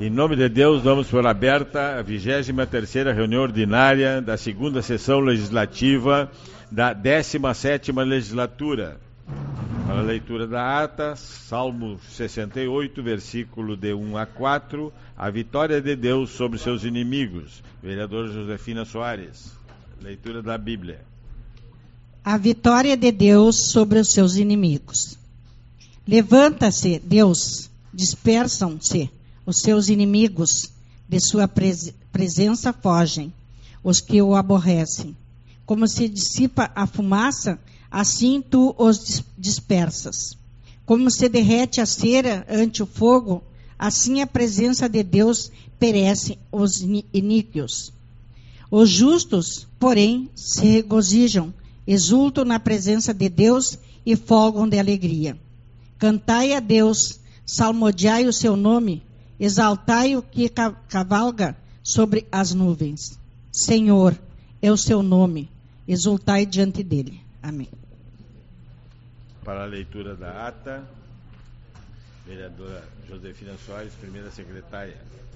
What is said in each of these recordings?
Em nome de Deus, damos por aberta a 23ª reunião ordinária da segunda sessão legislativa da 17ª legislatura. Para a leitura da ata, Salmo 68, versículo de 1 a 4, a vitória de Deus sobre seus inimigos. Vereadora Josefina Soares, leitura da Bíblia. A vitória de Deus sobre os seus inimigos. Levanta-se, Deus, dispersam-se os seus inimigos, de sua presença fogem os que o aborrecem. Como se dissipa a fumaça, assim tu os dispersas. Como se derrete a cera ante o fogo, assim a presença de Deus perece os iníquos. Os justos, porém, se regozijam, exultam na presença de Deus e folgam de alegria. Cantai a Deus, salmodiai o seu nome, exaltai o que cavalga sobre as nuvens. Senhor, é o seu nome, exultai diante dele. Amém. Para a leitura da ata, vereadora Josefina Soares, primeira secretária.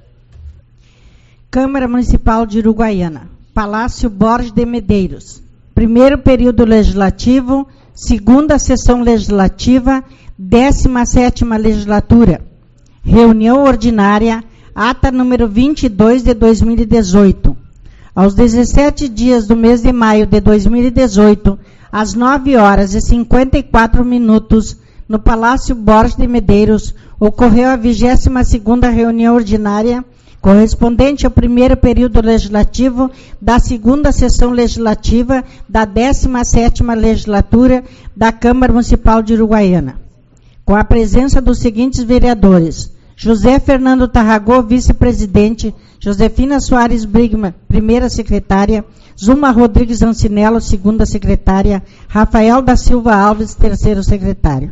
Câmara Municipal de Uruguaiana, Palácio Borges de Medeiros. Primeiro período legislativo, segunda sessão legislativa, 17ª legislatura. Reunião ordinária, ata número 22 de 2018. Aos 17 dias do mês de maio de 2018, às 9h54, no Palácio Borges de Medeiros, ocorreu a 22ª reunião ordinária, correspondente ao primeiro período legislativo da segunda sessão legislativa da 17ª legislatura da Câmara Municipal de Uruguaiana. Com a presença dos seguintes vereadores: José Fernando Tarragó, vice-presidente; Josefina Soares Brigman, primeira secretária; Zuma Rodrigues Ancinello, segunda secretária; Rafael da Silva Alves, terceiro secretário;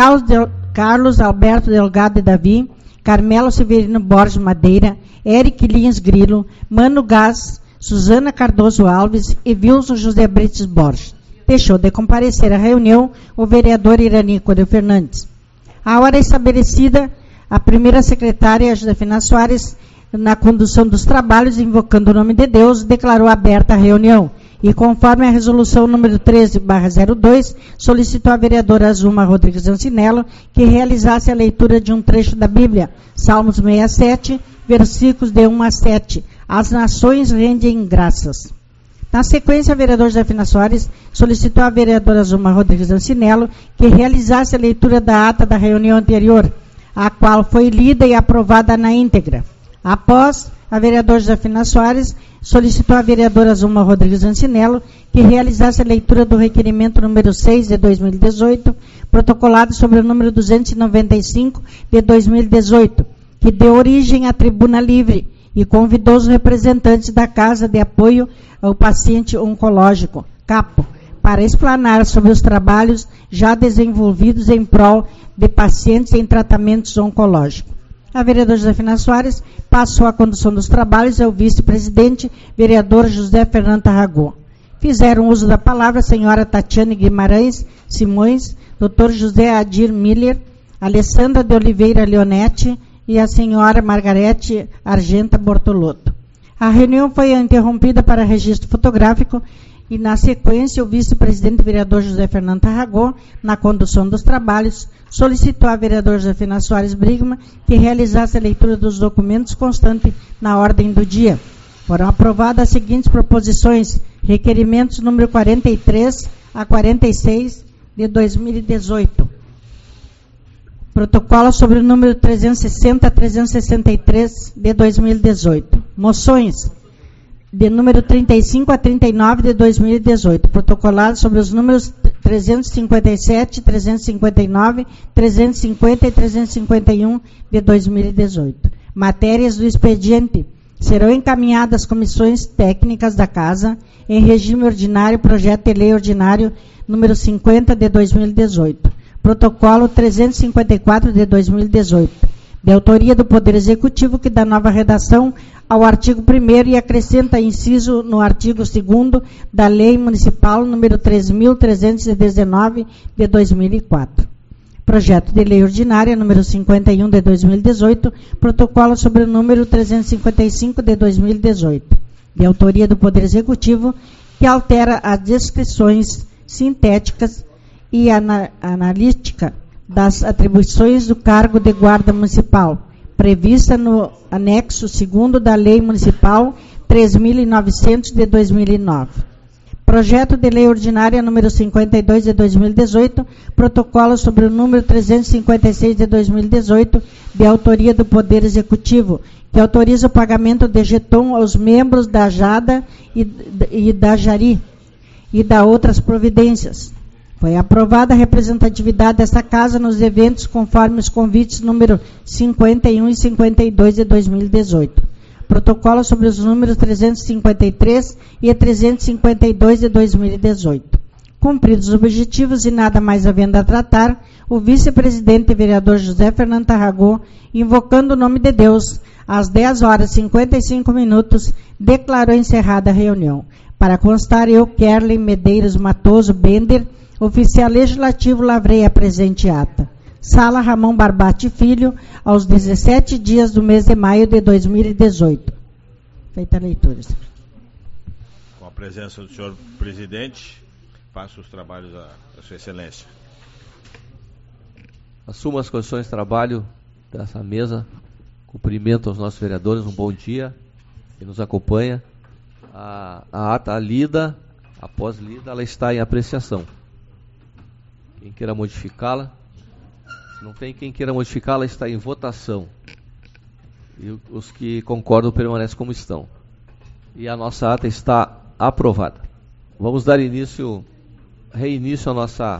Carlos Alberto Delgado de Davi; Carmelo Severino Borges Madeira; Eric Lins Grilo; Mano Gás, Suzana Cardoso Alves e Wilson José Brites Borges. Deixou de comparecer à reunião o vereador Irani Coreu Fernandes. A hora estabelecida, a primeira secretária, Josefina Soares, na condução dos trabalhos, invocando o nome de Deus, declarou aberta a reunião. E, conforme a resolução número 13/02, solicitou à vereadora Zuma Rodrigues Ancinello que realizasse a leitura de um trecho da Bíblia, Salmos 67, versículos de 1 a 7. As nações rendem graças. Na sequência, a vereadora Josefina Soares solicitou à vereadora Zuma Rodrigues Ancinello que realizasse a leitura da ata da reunião anterior, a qual foi lida e aprovada na íntegra. Após, a vereadora Josefina Soares solicitou à vereadora Zuma Rodrigues Ancinello que realizasse a leitura do requerimento número 6 de 2018, protocolado sobre o número 295 de 2018, que deu origem à Tribuna Livre e convidou os representantes da Casa de Apoio ao Paciente Oncológico, CAPO, para explanar sobre os trabalhos já desenvolvidos em prol de pacientes em tratamentos oncológicos. A vereadora Josefina Soares passou a condução dos trabalhos ao vice-presidente, vereador José Fernando Tarragó. Fizeram uso da palavra a senhora Tatiane Guimarães Simões, doutor José Adir Miller, Alessandra de Oliveira Leonetti e a senhora Margarete Argenta Bortolotto. A reunião foi interrompida para registro fotográfico e, na sequência, o vice-presidente vereador José Fernando Tarragó, na condução dos trabalhos, solicitou à vereadora Josefina Soares Brigman que realizasse a leitura dos documentos constantes na ordem do dia. Foram aprovadas as seguintes proposições: requerimentos número 43 a 46 de 2018. Protocolo sobre o número 360 a 363 de 2018. Moções de número 35 a 39 de 2018, protocolado sobre os números 357, 359, 350 e 351 de 2018. Matérias do expediente serão encaminhadas às comissões técnicas da Casa em regime ordinário, projeto de lei ordinário número 50 de 2018, protocolo 354 de 2018, de autoria do Poder Executivo, que dá nova redação ao artigo 1º e acrescenta inciso no artigo 2º da Lei Municipal número 3.319 de 2004. Projeto de Lei Ordinária número 51 de 2018, protocolo sobre o número 355 de 2018, de autoria do Poder Executivo, que altera as descrições sintéticas e analítica das atribuições do cargo de guarda municipal, prevista no anexo 2º da Lei Municipal 3.900 de 2009. Projeto de Lei Ordinária número 52 de 2018, protocolo sobre o número 356 de 2018, de autoria do Poder Executivo, que autoriza o pagamento de jeton aos membros da JADA e da JARI e da outras providências. Foi aprovada a representatividade desta Casa nos eventos conforme os convites número 51 e 52 de 2018. Protocolo sobre os números 353 e 352 de 2018. Cumpridos os objetivos e nada mais havendo a tratar, o vice-presidente e vereador José Fernando Tarragó, invocando o nome de Deus, às 10 horas e 55 minutos, declarou encerrada a reunião. Para constar, eu, Kerlin Medeiros Matoso Bender, oficial legislativo, lavrei a presente ata. Sala Ramon Barbati Filho, aos 17 dias do mês de maio de 2018. Feita a leitura. Com a presença do senhor presidente, faço os trabalhos da sua excelência. Assumo as condições de trabalho dessa mesa. Cumprimento aos nossos vereadores, um bom dia, que nos acompanha. A ata lida, após lida, ela está em apreciação. Quem queira modificá-la, se não tem quem queira modificá-la, está em votação. E os que concordam permanecem como estão. E a nossa ata está aprovada. Vamos dar reinício à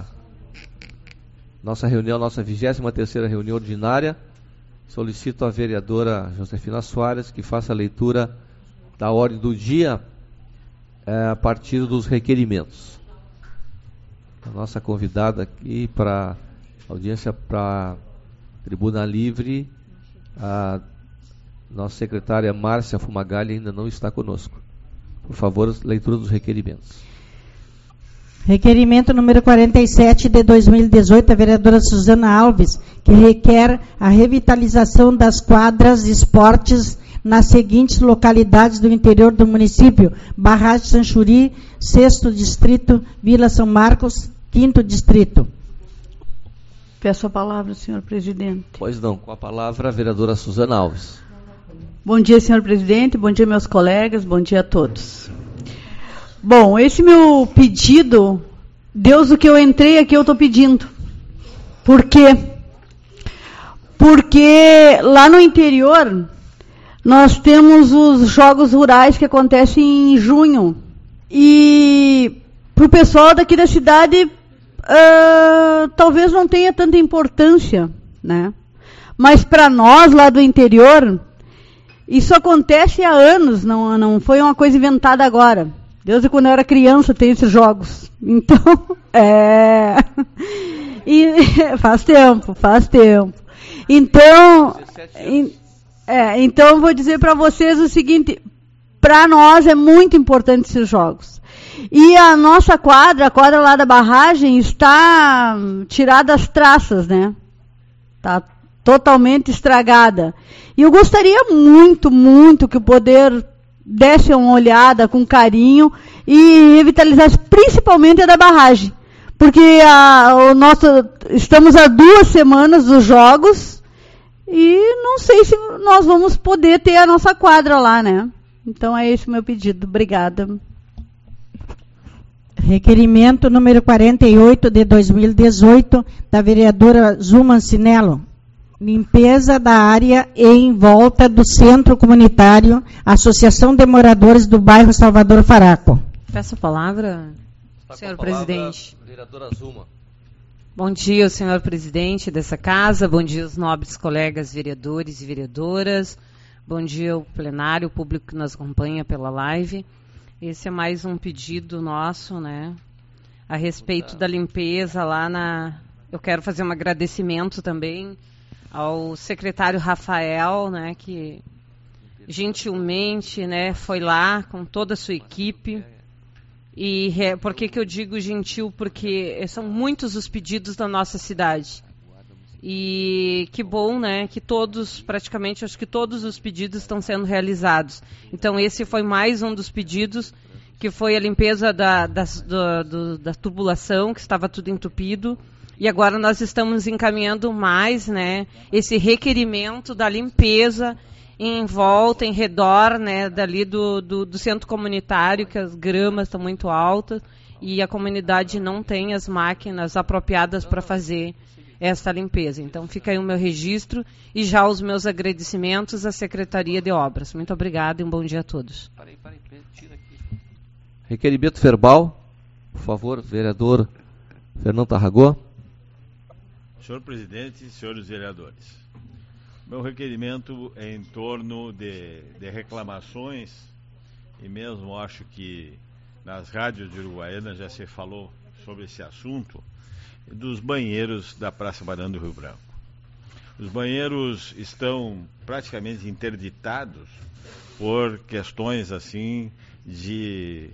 nossa reunião, nossa 23ª reunião ordinária. Solicito à vereadora Josefina Soares que faça a leitura da ordem do dia a partir dos requerimentos. A nossa convidada aqui para audiência para Tribuna Livre, a nossa secretária Márcia Fumagalli ainda não está conosco. Por favor, leitura dos requerimentos. Requerimento número 47 de 2018, a vereadora Suzana Alves, que requer a revitalização das quadras de esportes nas seguintes localidades do interior do município: Barragem Sanchuri, 6º Distrito, Vila São Marcos, 5º Distrito. Peço a palavra, senhor presidente. Pois não, com a palavra a vereadora Suzana Alves. Bom dia, senhor presidente, bom dia, meus colegas, bom dia a todos. Bom, esse meu pedido, Deus, o que eu entrei aqui eu estou pedindo. Por quê? Porque lá no interior nós temos os jogos rurais que acontecem em junho. E para o pessoal daqui da cidade, talvez não tenha tanta importância, né? Mas para nós lá do interior, isso acontece há anos, não foi uma coisa inventada agora. Desde quando eu era criança tem esses jogos. Então, e faz tempo. Então, então eu vou dizer para vocês o seguinte: para nós é muito importante esses jogos. E a nossa quadra, a quadra lá da barragem, está tirada as traças, né? Está totalmente estragada. E eu gostaria muito, muito que o poder desse uma olhada com carinho e revitalizasse principalmente a da barragem. Porque estamos há 2 semanas dos jogos e não sei se nós vamos poder ter a nossa quadra lá, né? Então é esse o meu pedido. Obrigada. Requerimento número 48 de 2018, da vereadora Zuma Cinello. Limpeza da área em volta do Centro Comunitário, Associação de Moradores do Bairro Salvador Faraco. Peço a palavra, senhor presidente. Vereadora Zuma. Bom dia, senhor presidente dessa casa, bom dia aos nobres colegas vereadores e vereadoras, bom dia ao plenário, o público que nos acompanha pela live. Esse é mais um pedido nosso, né, a respeito da limpeza lá Eu quero fazer um agradecimento também ao secretário Rafael, né, que gentilmente, né, foi lá com toda a sua equipe. E por que eu digo gentil? Porque são muitos os pedidos da nossa cidade. E que bom, né, que praticamente, acho que todos os pedidos estão sendo realizados. Então esse foi mais um dos pedidos, que foi a limpeza da tubulação, que estava tudo entupido. E agora nós estamos encaminhando mais, né, esse requerimento da limpeza em volta, em redor, né, dali do centro comunitário, que as gramas estão muito altas e a comunidade não tem as máquinas apropriadas para fazer esta limpeza. Então fica aí o meu registro e já os meus agradecimentos à Secretaria de Obras. Muito obrigada e um bom dia a todos. Tira aqui. Requerimento verbal, por favor, vereador Fernando Tarragó. Senhor presidente, senhores vereadores, meu requerimento é em torno de reclamações, e mesmo acho que nas rádios de Uruguaiana já se falou sobre esse assunto, dos banheiros da Praça Barão do Rio Branco. Os banheiros estão praticamente interditados por questões assim de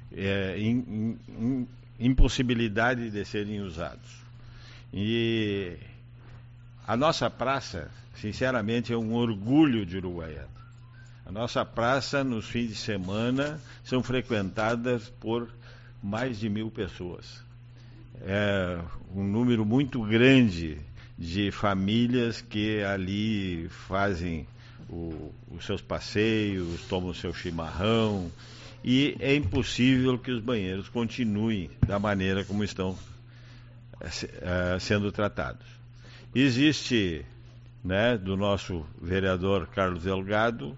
impossibilidade de serem usados. E a nossa praça, sinceramente, é um orgulho de Uruguaiana. A nossa praça, nos fins de semana, são frequentadas por mais de 1.000 pessoas. É um número muito grande de famílias que ali fazem os seus passeios, tomam o seu chimarrão, e é impossível que os banheiros continuem da maneira como estão sendo tratados. Existe, né, do nosso vereador Carlos Delgado,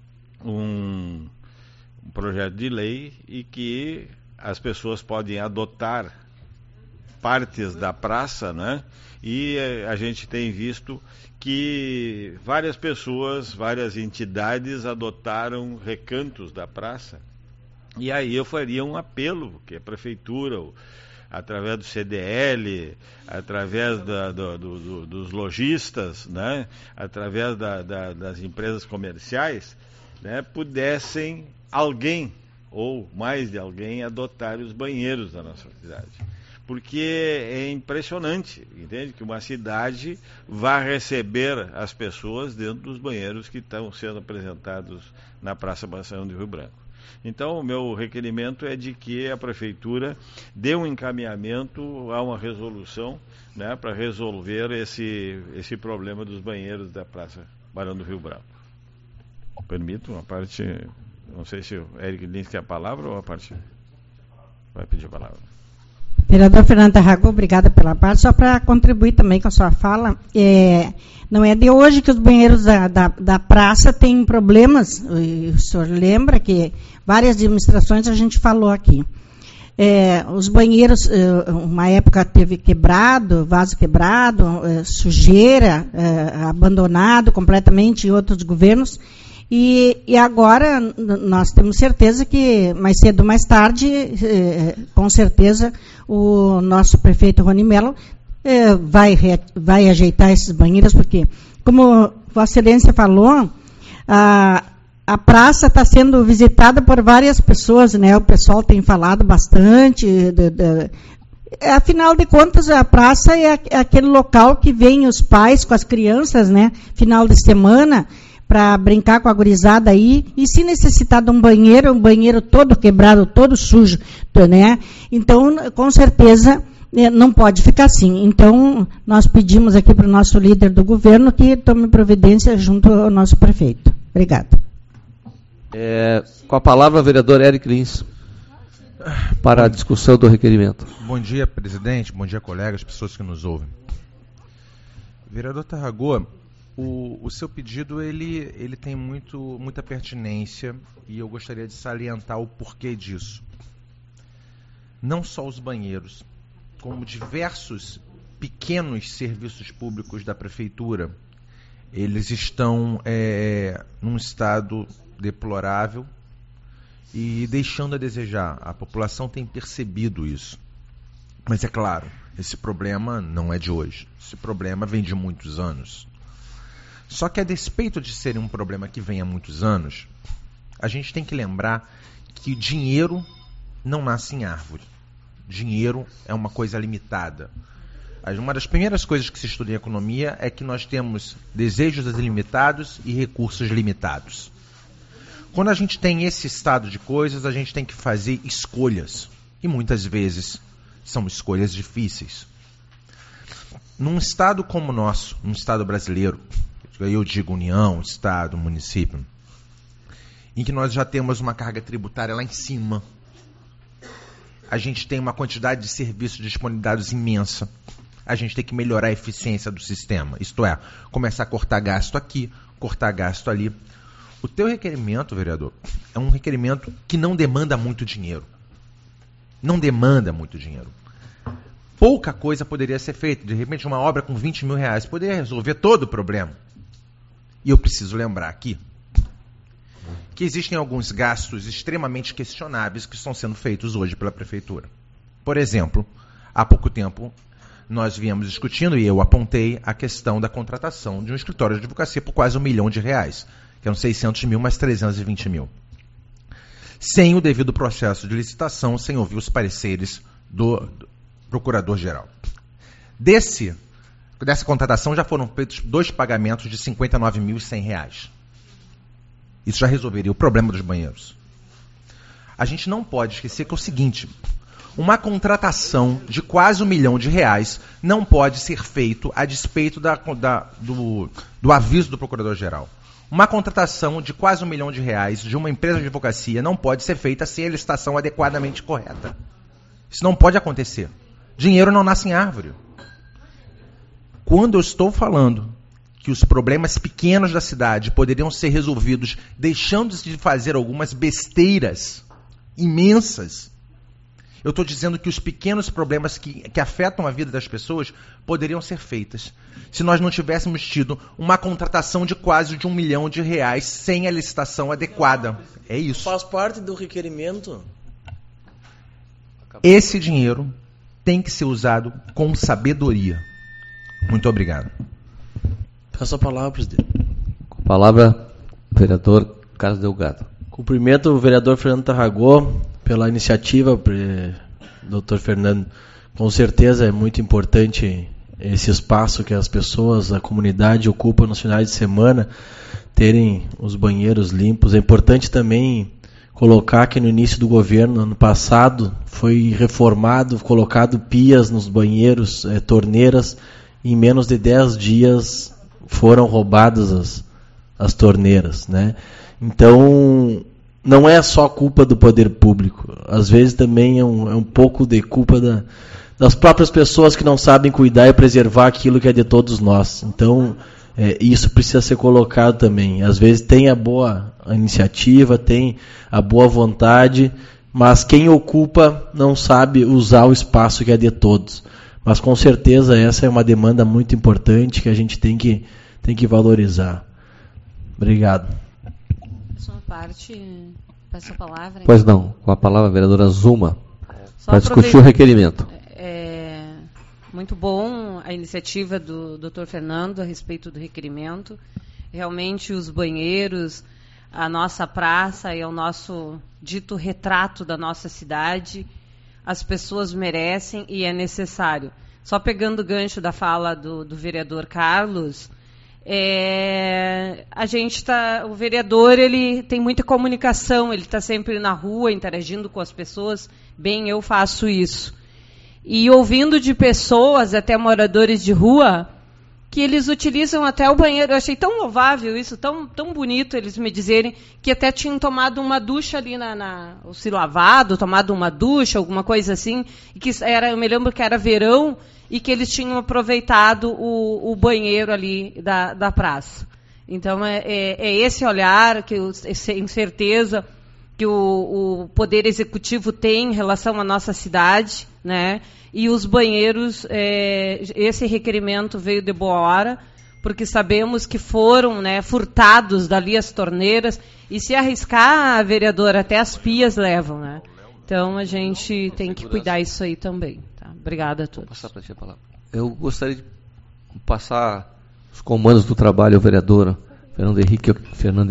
um projeto de lei e que as pessoas podem adotar partes da praça, né? E a gente tem visto que várias pessoas, várias entidades adotaram recantos da praça. E aí eu faria um apelo, que a prefeitura, através do CDL, através dos lojistas, né? Através das empresas comerciais, né? Pudessem alguém, ou mais de alguém, adotar os banheiros da nossa cidade. Porque é impressionante, entende? Que uma cidade vá receber as pessoas dentro dos banheiros que estão sendo apresentados na Praça Barão do Rio Branco. Então, o meu requerimento é de que a Prefeitura dê um encaminhamento a uma resolução, né, para resolver esse problema dos banheiros da Praça Barão do Rio Branco. Permito uma parte, não sei se o Eric Lins quer a palavra ou a parte vai pedir a palavra. Vereador Fernando Tarragó, obrigada pela parte. Só para contribuir também com a sua fala, não é de hoje que os banheiros da praça têm problemas. O senhor lembra que várias administrações a gente falou aqui. Os banheiros, uma época teve quebrado, vaso quebrado, sujeira, abandonado completamente em outros governos. E agora nós temos certeza que mais cedo ou mais tarde, com certeza, o nosso prefeito Rony Mello vai ajeitar esses banheiros, porque, como Vossa Excelência falou, a praça está sendo visitada por várias pessoas, né? O pessoal tem falado bastante. Afinal de contas, a praça é aquele local que vem os pais com as crianças, né? Final de semana, para brincar com a gurizada aí, e se necessitar de um banheiro todo quebrado, todo sujo, né? Então, com certeza, não pode ficar assim. Então, nós pedimos aqui para o nosso líder do governo que tome providência junto ao nosso prefeito. Obrigada. Com a palavra, o vereador Eric Lins, para a discussão do requerimento. Bom dia, presidente, bom dia, colegas, pessoas que nos ouvem. Vereador Tarragó, o seu pedido ele tem muita pertinência e eu gostaria de salientar o porquê disso. Não só os banheiros, como diversos pequenos serviços públicos da prefeitura, eles estão num estado deplorável e deixando a desejar. A população tem percebido isso. Mas é claro, esse problema não é de hoje. Esse problema vem de muitos anos. Só que a despeito de ser um problema que vem há muitos anos, a gente tem que lembrar que dinheiro não nasce em árvore. Dinheiro é uma coisa limitada. Uma das primeiras coisas que se estuda em economia é que nós temos desejos ilimitados e recursos limitados. Quando a gente tem esse estado de coisas, a gente tem que fazer escolhas. E muitas vezes são escolhas difíceis. Num estado como o nosso, num estado brasileiro, eu digo União, Estado, município, em que nós já temos uma carga tributária lá em cima, a gente tem uma quantidade de serviços disponibilizados imensa, a gente tem que melhorar a eficiência do sistema, isto é, começar a cortar gasto aqui, cortar gasto ali. O teu requerimento, vereador, é um requerimento que não demanda muito dinheiro. Não demanda muito dinheiro. Pouca coisa poderia ser feita. De repente, uma obra com 20 mil reais poderia resolver todo o problema. E eu preciso lembrar aqui que existem alguns gastos extremamente questionáveis que estão sendo feitos hoje pela Prefeitura. Por exemplo, há pouco tempo, nós viemos discutindo, e eu apontei a questão da contratação de um escritório de advocacia por quase R$1 milhão, que eram 600 mil mais 320 mil. Sem o devido processo de licitação, sem ouvir os pareceres do Procurador-Geral. Dessa contratação já foram feitos 2 pagamentos de R$ 59.100. Isso já resolveria o problema dos banheiros. A gente não pode esquecer que é o seguinte: uma contratação de quase R$1 milhão não pode ser feito a despeito do aviso do Procurador-Geral. Uma contratação de quase R$1 milhão de uma empresa de advocacia não pode ser feita sem a licitação adequadamente correta. Isso não pode acontecer. Dinheiro não nasce em árvore. Quando eu estou falando que os problemas pequenos da cidade poderiam ser resolvidos deixando-se de fazer algumas besteiras imensas, eu estou dizendo que os pequenos problemas que afetam a vida das pessoas poderiam ser feitas se nós não tivéssemos tido uma contratação de quase R$1 milhão sem a licitação adequada. É isso. Faz parte do requerimento. Esse dinheiro tem que ser usado com sabedoria. Muito obrigado. Peço a palavra, presidente. Com a palavra, vereador Carlos Delgado. Cumprimento o vereador Fernando Tarragó pela iniciativa, doutor Fernando. Com certeza é muito importante esse espaço que as pessoas, a comunidade ocupa nos finais de semana, terem os banheiros limpos. É importante também colocar que no início do governo, ano passado, foi reformado, colocado pias nos banheiros, torneiras, e em menos de 10 dias foram roubadas as torneiras, né? Então, não é só culpa do poder público, às vezes também é um pouco de culpa das próprias pessoas que não sabem cuidar e preservar aquilo que é de todos nós. Então, isso precisa ser colocado também. Às vezes tem a boa iniciativa, tem a boa vontade, mas quem ocupa não sabe usar o espaço que é de todos. Mas com certeza essa é uma demanda muito importante que a gente tem que valorizar. Obrigado. Peço a palavra. Pois não, com a palavra a vereadora Zuma, para discutir o requerimento. Muito bom a iniciativa do Dr. Fernando a respeito do requerimento. Realmente os banheiros, a nossa praça é o nosso dito retrato da nossa cidade. As pessoas merecem e é necessário. Só pegando o gancho da fala do vereador Carlos, o vereador ele tem muita comunicação, ele está sempre na rua interagindo com as pessoas. Bem, eu faço isso. E ouvindo de pessoas, até moradores de rua, que eles utilizam até o banheiro. Eu achei tão louvável isso, tão bonito eles me dizerem que até tinham tomado uma ducha ali ou se lavado, tomado uma ducha, alguma coisa assim, e que eu me lembro que era verão, e que eles tinham aproveitado o banheiro ali da praça. Então, é esse olhar que eu tenho certeza que o Poder Executivo tem em relação à nossa cidade, né? E os banheiros, esse requerimento veio de boa hora, porque sabemos que foram, né, furtados dali as torneiras, e se arriscar, vereador, até as pias levam, né? Então a gente tem que cuidar isso aí também. Tá? Obrigada a todos. Vou passar para ti a palavra. Eu gostaria de passar os comandos do trabalho ao vereador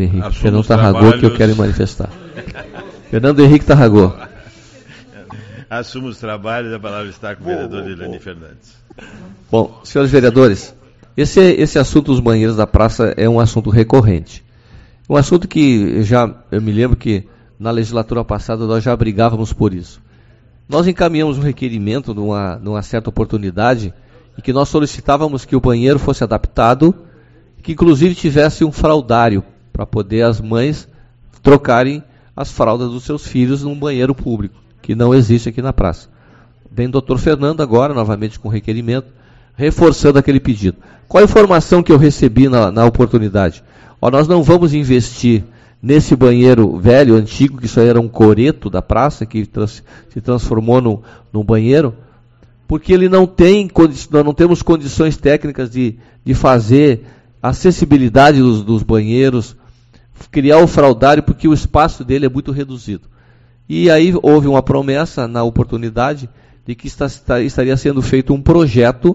Fernando Tarragó, que eu quero manifestar. Fernando Henrique Tarragó. Assuma os trabalhos, a palavra está com o vereador Ilani Fernandes. Bom, senhores vereadores, esse assunto dos banheiros da praça é um assunto recorrente. Um assunto que eu me lembro que na legislatura passada nós já brigávamos por isso. Nós encaminhamos um requerimento numa certa oportunidade em que nós solicitávamos que o banheiro fosse adaptado, que inclusive tivesse um fraldário para poder as mães trocarem as fraldas dos seus filhos num banheiro público, que não existe aqui na praça. Vem o doutor Fernando agora, novamente com requerimento, reforçando aquele pedido. Qual a informação que eu recebi na oportunidade? Nós não vamos investir nesse banheiro velho, antigo, que isso aí era um coreto da praça, que se transformou num banheiro, porque ele nós não temos condições técnicas de fazer a acessibilidade dos banheiros, criar o fraldário, porque o espaço dele é muito reduzido. E aí houve uma promessa na oportunidade de que estaria sendo feito um projeto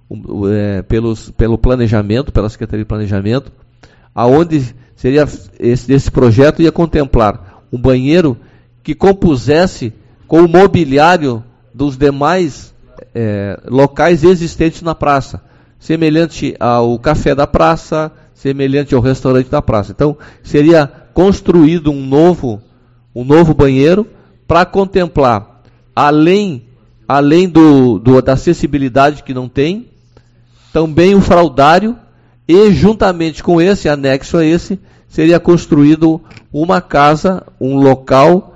pelo planejamento, pela Secretaria de Planejamento, aonde seria esse projeto ia contemplar um banheiro que compusesse com o mobiliário dos demais locais existentes na praça, semelhante ao café da praça, semelhante ao restaurante da praça. Então, seria construído um novo banheiro para contemplar, além da acessibilidade que não tem, também o fraldário, e juntamente com esse, anexo a esse, seria construído uma casa, um local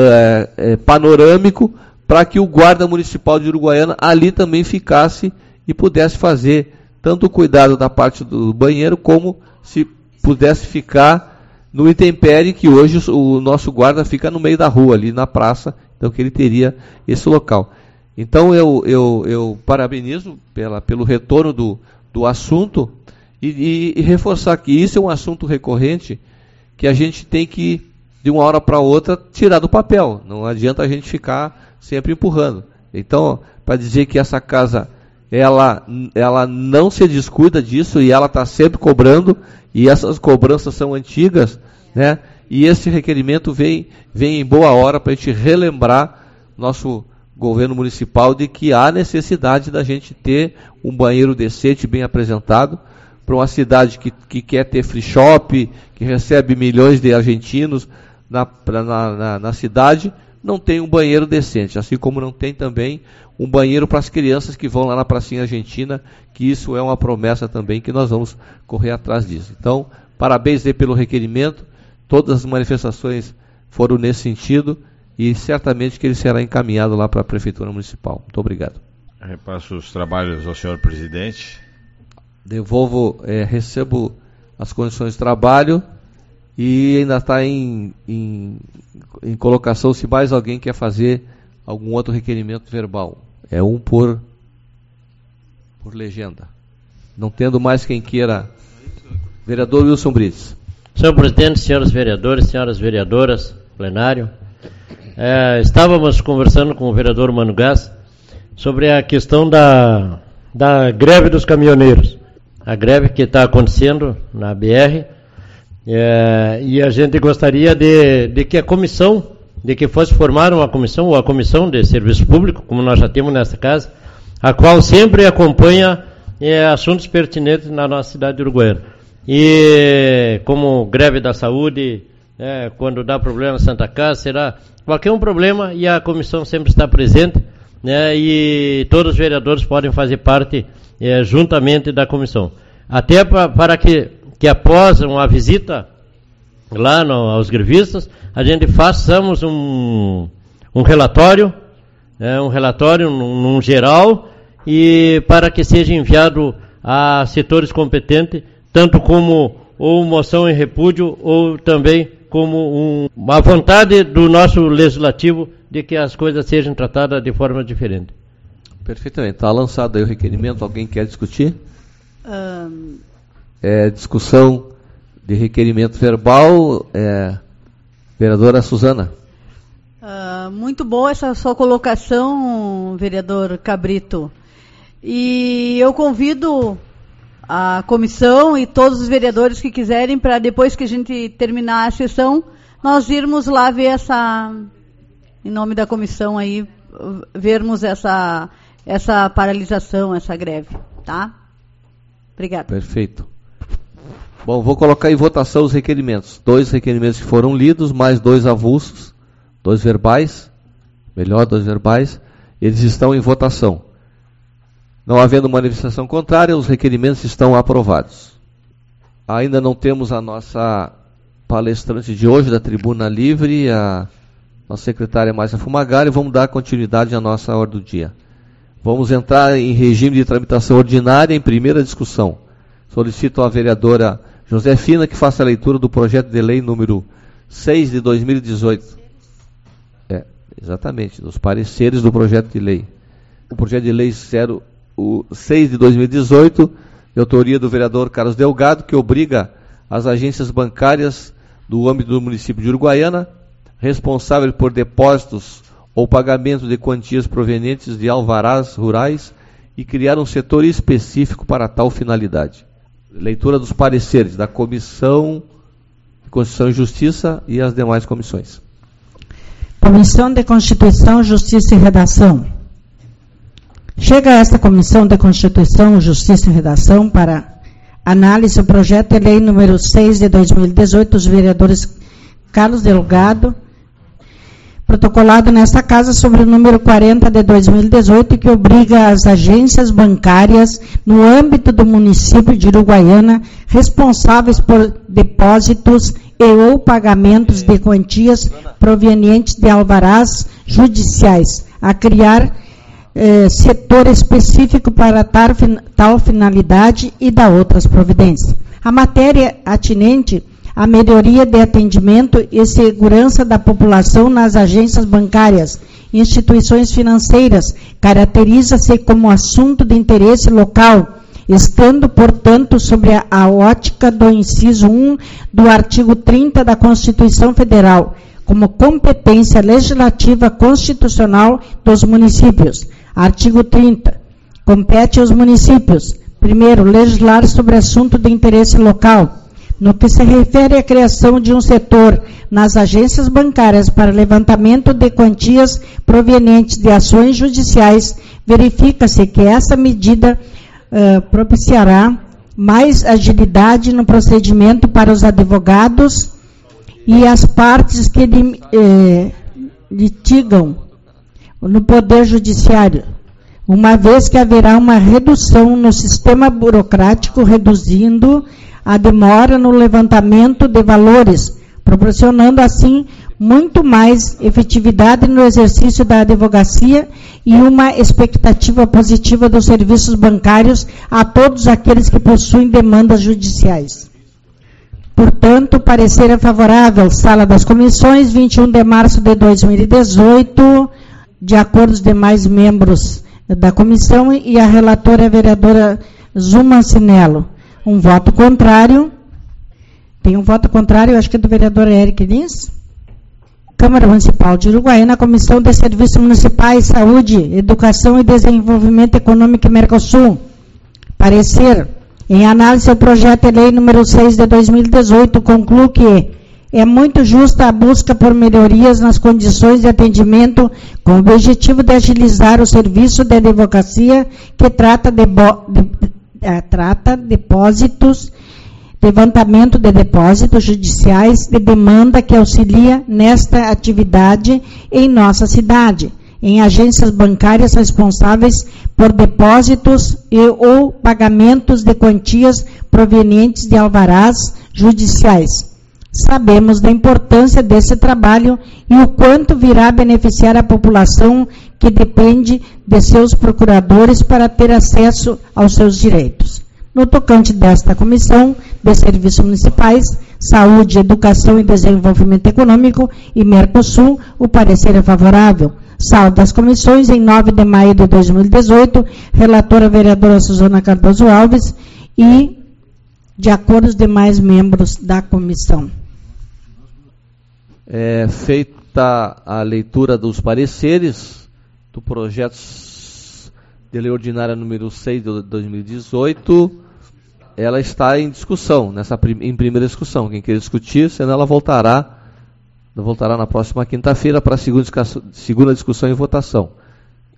panorâmico, para que o guarda municipal de Uruguaiana ali também ficasse e pudesse fazer tanto o cuidado da parte do banheiro, como se pudesse ficar no intempérie, que hoje o nosso guarda fica no meio da rua, ali na praça, então que ele teria esse local. Então eu parabenizo pelo retorno do assunto e reforçar que isso é um assunto recorrente que a gente tem que, de uma hora para outra, tirar do papel. Não adianta a gente ficar sempre empurrando. Então, para dizer que essa casa ela não se descuida disso e ela está sempre cobrando, e essas cobranças são antigas, né? E esse requerimento vem em boa hora para a gente relembrar nosso governo municipal de que há necessidade da gente ter um banheiro decente, bem apresentado, para uma cidade que quer ter free shop, que recebe milhões de argentinos na cidade, não tem um banheiro decente, assim como não tem também um banheiro para as crianças que vão lá na pracinha argentina, que isso é uma promessa também, que nós vamos correr atrás disso. Então, parabéns aí pelo requerimento, todas as manifestações foram nesse sentido, e certamente que ele será encaminhado lá para a Prefeitura Municipal. Muito obrigado. Repasso os trabalhos ao senhor presidente. Recebo as condições de trabalho e ainda está em colocação se mais alguém quer fazer algum outro requerimento verbal. É um por legenda. Não tendo mais quem queira. Vereador Wilson Brites. Senhor presidente, senhores vereadores, senhoras vereadoras, plenário, estávamos conversando com o vereador Mano Gás sobre a questão da greve dos caminhoneiros. A greve que está acontecendo na BR, e a gente gostaria de que a comissão, de que fosse formar uma comissão, ou a comissão de serviço público, como nós já temos nesta casa, a qual sempre acompanha assuntos pertinentes na nossa cidade de Uruguaiana. E como greve da saúde, quando dá problema na Santa Casa, será qualquer um problema, e a comissão sempre está presente, e todos os vereadores podem fazer parte juntamente da comissão. Até para que após uma visita lá aos grevistas, a gente façamos um relatório, num geral, e para que seja enviado a setores competentes, tanto como ou moção em repúdio, ou também como uma vontade do nosso legislativo de que as coisas sejam tratadas de forma diferente. Perfeitamente. Está lançado aí o requerimento. Alguém quer discutir? Discussão de requerimento verbal. Vereadora Suzana. Muito boa essa sua colocação, vereador Cabrito. E eu convido a comissão e todos os vereadores que quiserem, para depois que a gente terminar a sessão, nós irmos lá ver em nome da comissão aí, vermos essa paralisação, essa greve, tá? Obrigada. Perfeito. Bom, vou colocar em votação os requerimentos. 2 requerimentos que foram lidos, mais 2 avulsos, 2 verbais, 2 verbais, eles estão em votação. Não havendo manifestação contrária, os requerimentos estão aprovados. Ainda não temos a nossa palestrante de hoje da Tribuna Livre, a nossa secretária Márcia Fumagalli. Vamos dar continuidade à nossa ordem do dia. Vamos entrar em regime de tramitação ordinária em primeira discussão. Solicito à vereadora Josefina que faça a leitura do projeto de lei número 6 de 2018. Exatamente, dos pareceres do projeto de lei. O projeto de lei 6 de 2018, de autoria do vereador Carlos Delgado, que obriga as agências bancárias do âmbito do município de Uruguaiana, responsável por depósitos ou pagamento de quantias provenientes de alvarás rurais, e criar um setor específico para tal finalidade. Leitura dos pareceres da Comissão de Constituição e Justiça e as demais comissões. Comissão de Constituição, Justiça e Redação. Chega a esta Comissão de Constituição, Justiça e Redação para análise o projeto de lei número 6 de 2018 dos vereadores Carlos Delgado, protocolado nesta casa sobre o número 40 de 2018, que obriga as agências bancárias no âmbito do município de Uruguaiana, responsáveis por depósitos e ou pagamentos de quantias provenientes de alvarás judiciais, a criar setor específico para tal finalidade e dar outras providências. A matéria atinente à melhoria de atendimento e segurança da população nas agências bancárias, instituições financeiras, caracteriza-se como assunto de interesse local, estando, portanto, sobre a ótica do inciso 1 do artigo 30 da Constituição Federal, como competência legislativa constitucional dos municípios. Artigo 30. Compete aos municípios, primeiro, legislar sobre assunto de interesse local. No que se refere à criação de um setor nas agências bancárias para levantamento de quantias provenientes de ações judiciais, verifica-se que essa medida propiciará mais agilidade no procedimento para os advogados e as partes que litigam no Poder Judiciário, uma vez que haverá uma redução no sistema burocrático, reduzindo a demora no levantamento de valores, proporcionando assim muito mais efetividade no exercício da advocacia e uma expectativa positiva dos serviços bancários a todos aqueles que possuem demandas judiciais. Portanto, o parecer é favorável. Sala das Comissões, 21 de março de 2018, de acordo com os demais membros da comissão, e a relatora é a vereadora Zuma Cinello. Um voto contrário. Tem um voto contrário, acho que é do vereador Eric Lins. Câmara Municipal de Uruguaiana, Comissão de Serviços Municipais, Saúde, Educação e Desenvolvimento Econômico e Mercosul. Parecer. Em análise ao projeto de lei número 6 de 2018, conclui que é muito justa a busca por melhorias nas condições de atendimento com o objetivo de agilizar o serviço de advocacia que trata depósitos, levantamento de depósitos judiciais de demanda que auxilia nesta atividade em nossa cidade, em agências bancárias responsáveis por depósitos e ou pagamentos de quantias provenientes de alvarás judiciais. Sabemos da importância desse trabalho e o quanto virá beneficiar a população que depende de seus procuradores para ter acesso aos seus direitos. No tocante desta Comissão de Serviços Municipais, Saúde, Educação e Desenvolvimento Econômico e Mercosul, o parecer é favorável. Sala das Comissões, em 9 de maio de 2018, relatora a vereadora Suzana Cardoso Alves e de acordo com os demais membros da comissão. Feita a leitura dos pareceres do projeto de lei ordinária número 6 de 2018, ela está em discussão, em primeira discussão. Quem quer discutir, senão ela voltará na próxima quinta-feira para a segunda discussão e votação.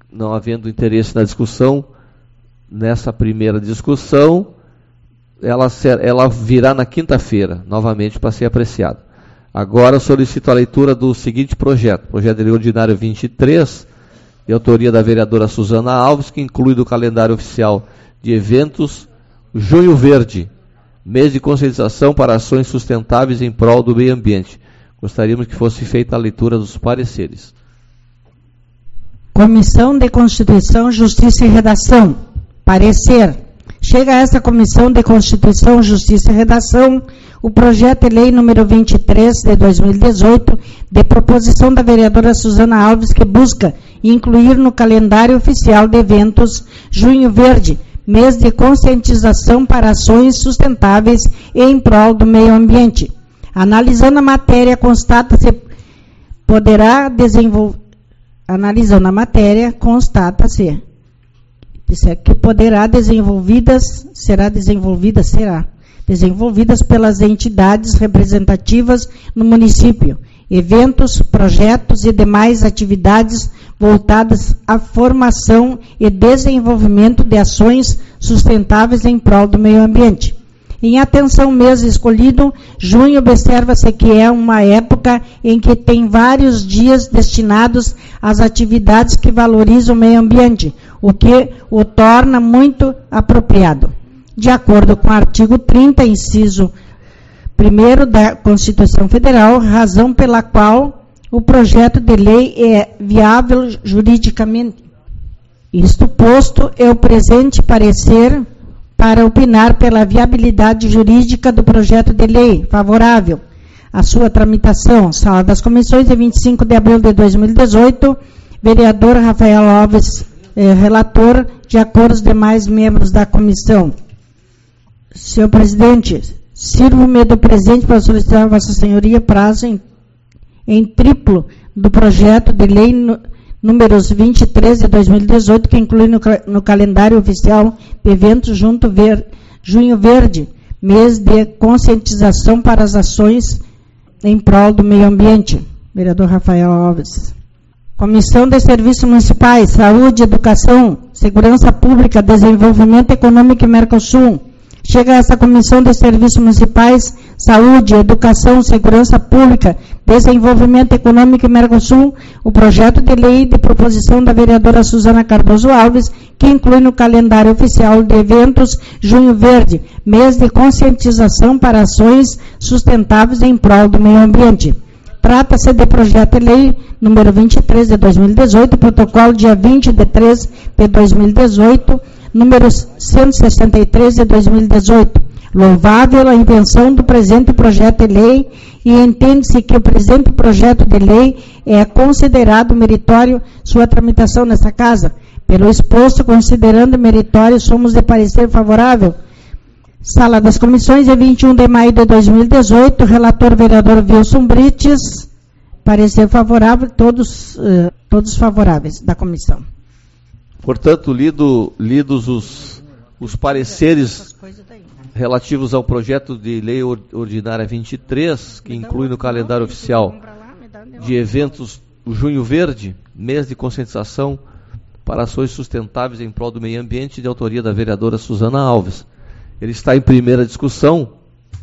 não havendo interesse na discussão, nessa primeira discussão, ela virá na quinta-feira, novamente, para ser apreciada. Agora eu solicito a leitura do seguinte projeto de lei ordinário 23, de autoria da vereadora Suzana Alves, que inclui do calendário oficial de eventos Junho Verde, mês de conscientização para ações sustentáveis em prol do meio ambiente. Gostaríamos que fosse feita a leitura dos pareceres. Comissão de Constituição, Justiça e Redação. Parecer. Chega a esta Comissão de Constituição, Justiça e Redação o projeto de lei número 23 de 2018, de proposição da vereadora Suzana Alves, que busca incluir no calendário oficial de eventos Junho Verde, mês de conscientização para ações sustentáveis e em prol do meio ambiente. Analisando a matéria, constata-se que poderá desenvolvidas pelas entidades representativas no município, eventos, projetos e demais atividades voltadas à formação e desenvolvimento de ações sustentáveis em prol do meio ambiente. Em atenção ao mês escolhido, junho, observa-se que é uma época em que tem vários dias destinados às atividades que valorizam o meio ambiente, o que o torna muito apropriado. De acordo com o artigo 30, inciso 1º da Constituição Federal, razão pela qual o projeto de lei é viável juridicamente. Isto posto, é o presente parecer para opinar pela viabilidade jurídica do projeto de lei, favorável à sua tramitação. Sala das Comissões, de 25 de abril de 2018, vereador Rafael Alves, relator, de acordo os demais membros da comissão. Senhor presidente, sirvo-me do presente para solicitar a Vossa Senhoria prazo em triplo do projeto de lei números 23 de 2018, que inclui no calendário oficial de eventos Junho Verde, mês de conscientização para as ações em prol do meio ambiente. Vereador Rafael Alves. Comissão de Serviços Municipais, Saúde, Educação, Segurança Pública, Desenvolvimento Econômico e Mercosul. Chega a essa Comissão de Serviços Municipais, Saúde, Educação, Segurança Pública, Desenvolvimento Econômico e Mercosul, o projeto de lei de proposição da vereadora Suzana Cardoso Alves, que inclui no calendário oficial de eventos Junho Verde, mês de conscientização para ações sustentáveis em prol do meio ambiente. Trata-se de projeto de lei número 23 de 2018, protocolo dia 20 de 3 de 2018, número 163 de 2018. Louvável a intenção do presente projeto de lei e entende-se que o presente projeto de lei é considerado meritório sua tramitação nesta casa. Pelo exposto, considerando meritório, somos de parecer favorável. Sala das Comissões, de 21 de maio de 2018, relator vereador Wilson Brites, parecer favorável, todos favoráveis da comissão. Portanto, lidos os pareceres relativos ao projeto de lei ordinária 23, que inclui no calendário oficial de eventos o Junho Verde, mês de conscientização para ações sustentáveis em prol do meio ambiente, de autoria da vereadora Suzana Alves. Ele está em primeira discussão.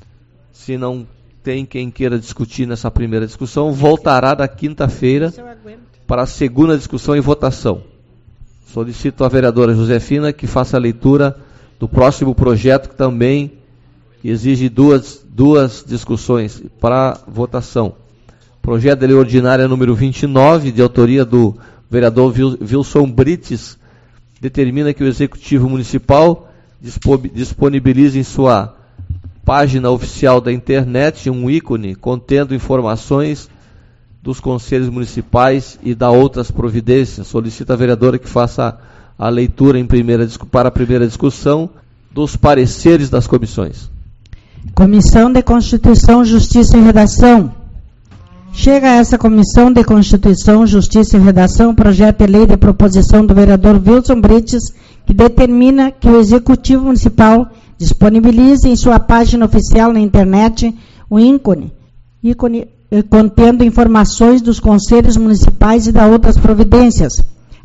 Se não tem quem queira discutir nessa primeira discussão, voltará da quinta-feira para a segunda discussão e votação. Solicito à vereadora Josefina que faça a leitura do próximo projeto, que também exige duas discussões para votação. Projeto de lei ordinária número 29, de autoria do vereador Wilson Brites, determina que o Executivo Municipal disponibilize em sua página oficial da internet um ícone contendo informações dos conselhos municipais e da outras providências. Solicito à vereadora que faça a leitura para a primeira discussão dos pareceres das comissões. Comissão de Constituição, Justiça e Redação. Chega a essa Comissão de Constituição, Justiça e Redação o projeto de lei de proposição do vereador Wilson Brites, que determina que o Executivo Municipal disponibilize em sua página oficial na internet um ícone contendo informações dos conselhos municipais e da outras providências.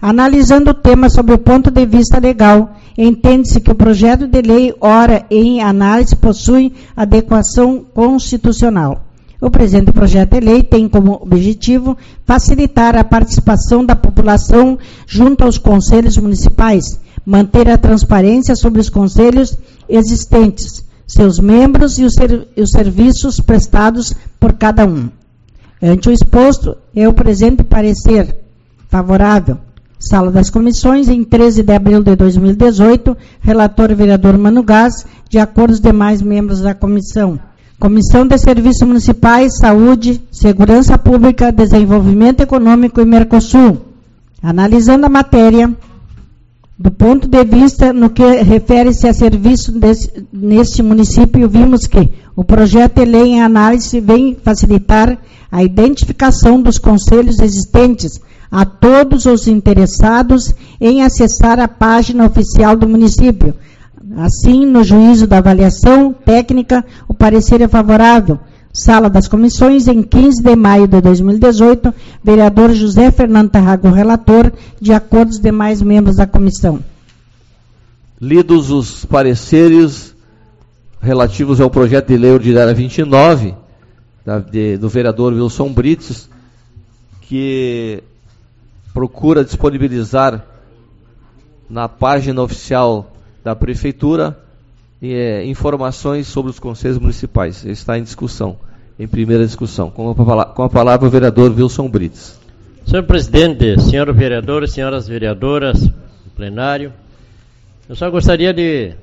Analisando o tema sob o ponto de vista legal, entende-se que o projeto de lei, ora em análise, possui adequação constitucional. O presente projeto de lei tem como objetivo facilitar a participação da população junto aos conselhos municipais, manter a transparência sobre os conselhos existentes, seus membros e os serviços prestados por cada um. Ante o exposto, é o presente parecer favorável. Sala das Comissões, em 13 de abril de 2018, relator vereador Mano Gás, de acordo com os demais membros da comissão. Comissão de Serviços Municipais, Saúde, Segurança Pública, Desenvolvimento Econômico e Mercosul. Analisando a matéria, do ponto de vista no que refere-se a serviço neste município, vimos que o projeto de lei em análise vem facilitar a identificação dos conselhos existentes a todos os interessados em acessar a página oficial do município. Assim, no juízo da avaliação técnica, o parecer é favorável. Sala das Comissões, em 15 de maio de 2018, vereador José Fernando Tarragó, relator, de acordo com os demais membros da comissão. Lidos os pareceres relativos ao projeto de lei ordinária 29, do vereador Wilson Brites, que procura disponibilizar na página oficial da Prefeitura informações sobre os conselhos municipais. Está em discussão, em primeira discussão. Com a palavra o vereador Wilson Brites. Senhor presidente, senhor vereador, senhoras vereadoras, plenário, eu só gostaria de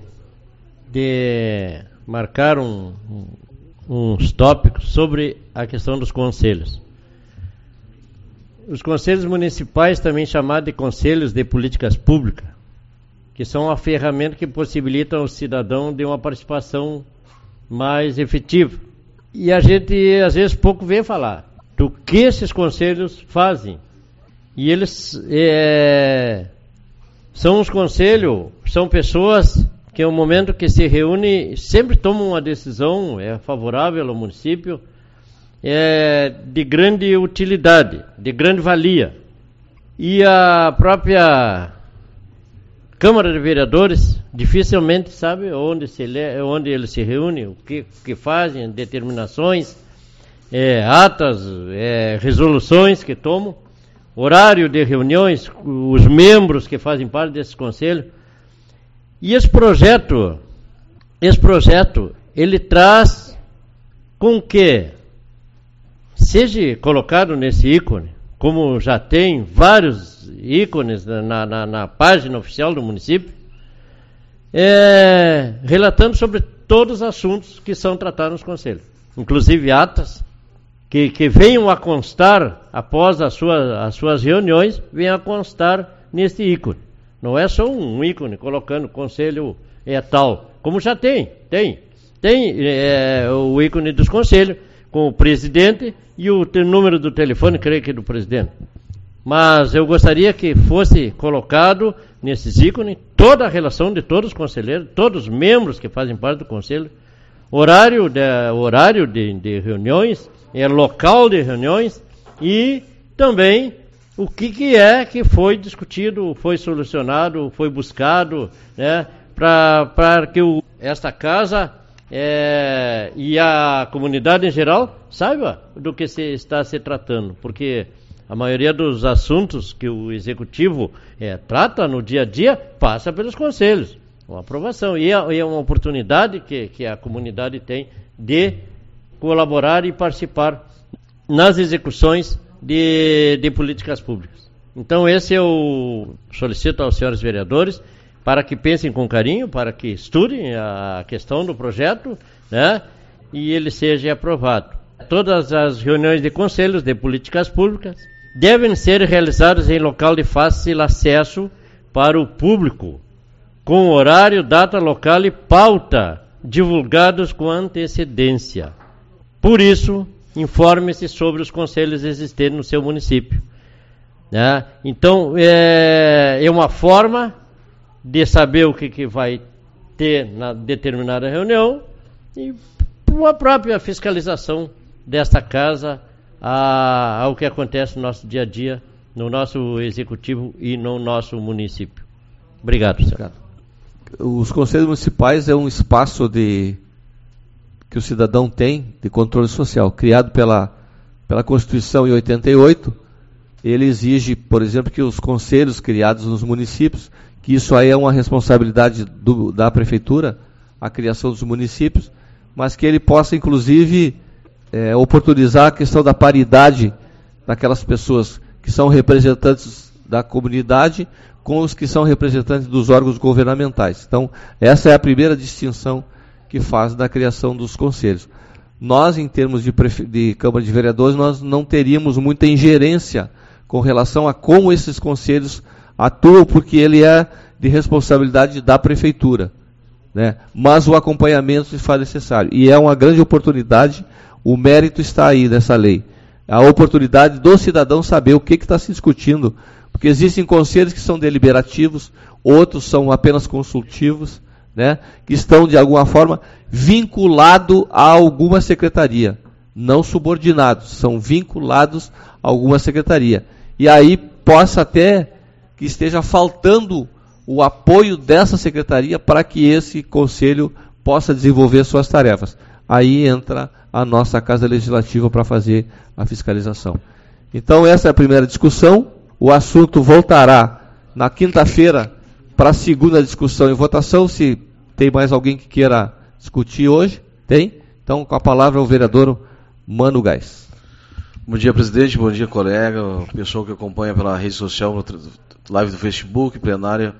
marcar uns tópicos sobre a questão dos conselhos. Os conselhos municipais, também chamados de conselhos de políticas públicas, que são uma ferramenta que possibilita ao cidadão de uma participação mais efetiva. E a gente, às vezes, pouco vê falar do que esses conselhos fazem. E eles são os conselhos, são pessoas que, no momento que se reúnem, sempre tomam uma decisão favorável ao município, de grande utilidade, de grande valia. E a própria Câmara de Vereadores dificilmente sabe onde eles se reúnem, o que fazem, determinações, atas, resoluções que tomam, horário de reuniões, os membros que fazem parte desse conselho. E esse projeto, ele traz com que seja colocado nesse ícone, como já tem vários ícones na página oficial do município, relatando sobre todos os assuntos que são tratados nos conselhos, inclusive atas, que venham a constar após as suas reuniões, venham a constar nesse ícone. Não é só um ícone colocando conselho tal, como já tem o ícone dos conselhos, com o presidente e o número do telefone, creio que do presidente. Mas eu gostaria que fosse colocado nesses ícones toda a relação de todos os conselheiros, todos os membros que fazem parte do conselho, horário de reuniões, local de reuniões e também o que foi discutido, foi solucionado, foi buscado, né, para que esta casa e a comunidade em geral saiba do que se está se tratando, porque a maioria dos assuntos que o executivo trata no dia a dia passa pelos conselhos, uma aprovação, e é uma oportunidade que a comunidade tem de colaborar e participar nas execuções de políticas públicas. Então esse eu solicito aos senhores vereadores para que pensem com carinho, para que estudem a questão do projeto, né, e ele seja aprovado. Todas as reuniões de conselhos de políticas públicas devem ser realizadas em local de fácil acesso para o público, com horário, data, local e pauta divulgados com antecedência. Por isso, informe-se sobre os conselhos existentes no seu município. Né? Então, é uma forma de saber o que vai ter na determinada reunião e uma própria fiscalização desta casa ao que acontece no nosso dia a dia no nosso executivo e no nosso município. Obrigado, senhor. Os conselhos municipais é um espaço que o cidadão tem de controle social, criado pela Constituição em 88. Ele exige, por exemplo, que os conselhos criados nos municípios, que isso aí é uma responsabilidade da prefeitura, a criação dos municípios, mas que ele possa, inclusive, oportunizar a questão da paridade daquelas pessoas que são representantes da comunidade com os que são representantes dos órgãos governamentais. Então, essa é a primeira distinção que faz da criação dos conselhos. Nós, em termos de Câmara de Vereadores, nós não teríamos muita ingerência com relação a como esses conselhos atuam, porque ele é de responsabilidade da prefeitura, né? Mas o acompanhamento se faz necessário. E é uma grande oportunidade, o mérito está aí nessa lei. A oportunidade do cidadão saber o que está se discutindo, porque existem conselhos que são deliberativos, outros são apenas consultivos, né, que estão de alguma forma vinculados a alguma secretaria, não subordinados, são vinculados a alguma secretaria. E aí possa até que esteja faltando o apoio dessa secretaria para que esse conselho possa desenvolver suas tarefas. Aí entra a nossa Casa Legislativa para fazer a fiscalização. Então essa é a primeira discussão. O assunto voltará na quinta-feira para a segunda discussão e votação. Se tem mais alguém que queira discutir hoje, tem? Então, com a palavra o vereador Mano Gás. Bom dia, presidente. Bom dia, colega, o pessoal que acompanha pela rede social, live do Facebook, plenária.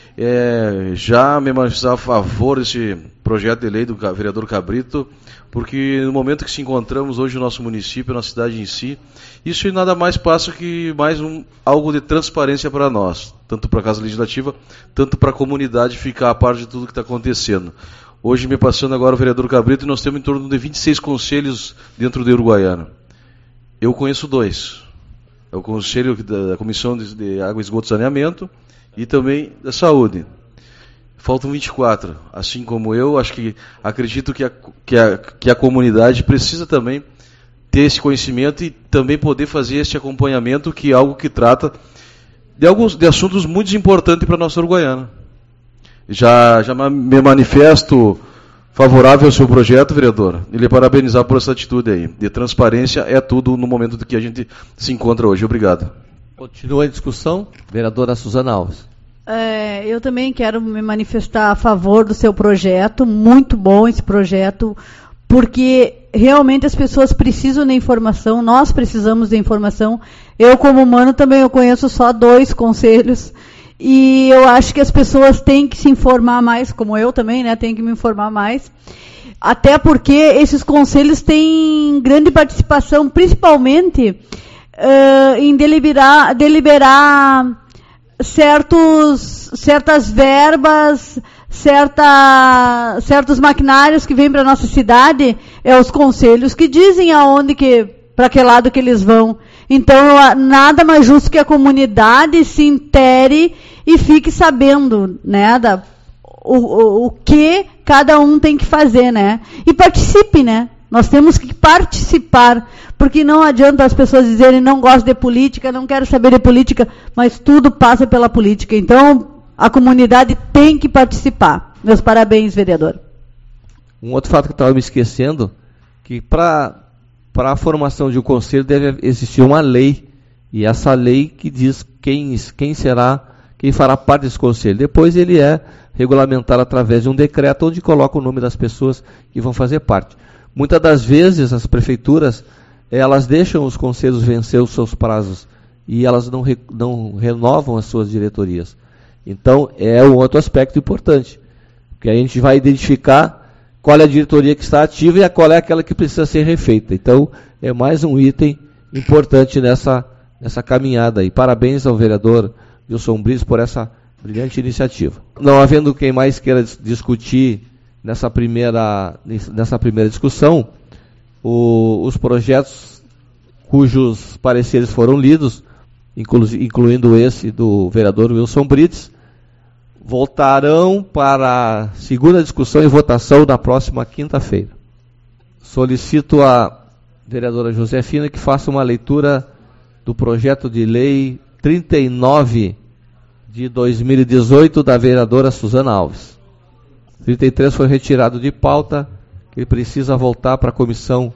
Já me manifestar a favor desse projeto de lei do vereador Cabrito, porque no momento que se encontramos hoje no nosso município, na cidade em si, isso nada mais passa que algo de transparência para nós, tanto para a Casa Legislativa, tanto para a comunidade ficar a par de tudo que está acontecendo. Hoje, me passando agora o vereador Cabrito, nós temos em torno de 26 conselhos dentro de Uruguaiana. Eu conheço 2. É o conselho da Comissão de Água, Esgoto e Saneamento e também da Saúde. Faltam 24. Assim como eu, acredito que a comunidade precisa também ter esse conhecimento e também poder fazer esse acompanhamento, que é algo que trata de assuntos muito importantes para a nossa Uruguaiana. Já me manifesto favorável ao seu projeto, vereador, e lhe parabenizar por essa atitude aí. De transparência é tudo no momento que a gente se encontra hoje. Obrigado. Continua a discussão, vereadora Suzana Alves. Eu também quero me manifestar a favor do seu projeto, muito bom esse projeto, porque realmente as pessoas precisam de informação, nós precisamos de informação. Eu, como humano, também eu conheço só 2 conselhos, e eu acho que as pessoas têm que se informar mais, como eu também, né, tenho que me informar mais, até porque esses conselhos têm grande participação, principalmente em deliberar certas verbas, certos maquinários que vêm para a nossa cidade, os conselhos que dizem para que lado que eles vão. Então, nada mais justo que a comunidade se intere e fique sabendo, né, o que cada um tem que fazer, né? E participe, né? Nós temos que participar, porque não adianta as pessoas dizerem não gosto de política, não quero saber de política, mas tudo passa pela política. Então, a comunidade tem que participar. Meus parabéns, vereador. Um outro fato que eu estava me esquecendo, que para a formação de um conselho deve existir uma lei, e essa lei que diz quem fará parte desse conselho. Depois ele é regulamentado através de um decreto onde coloca o nome das pessoas que vão fazer parte. Muitas das vezes as prefeituras, elas deixam os conselhos vencer os seus prazos e elas não renovam as suas diretorias. Então é um outro aspecto importante, porque a gente vai identificar qual é a diretoria que está ativa e qual é aquela que precisa ser refeita. Então é mais um item importante nessa caminhada. E parabéns ao vereador Wilson Briz por essa brilhante iniciativa. Não havendo quem mais queira discutir nessa primeira discussão, os projetos cujos pareceres foram lidos, incluindo esse do vereador Wilson Briz, voltarão para a segunda discussão e votação na próxima quinta-feira. Solicito à vereadora Josefina que faça uma leitura do projeto de lei 39 de 2018 da vereadora Suzana Alves. 33 foi retirado de pauta, que ele precisa voltar para a Comissão